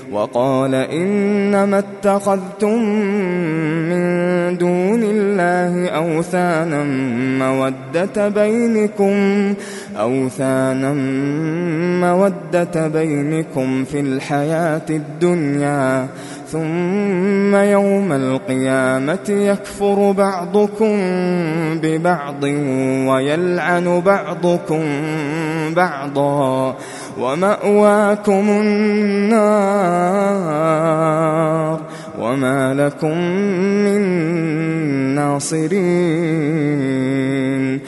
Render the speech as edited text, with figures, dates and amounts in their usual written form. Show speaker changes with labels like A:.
A: وقال إنما اتخذتم من دون الله أوثانا مودة بينكم في الحياة الدنيا ثم يوم القيامة يكفر بعضكم ببعض ويلعن بعضكم بعضا ومأواكم النار وما لكم من ناصرين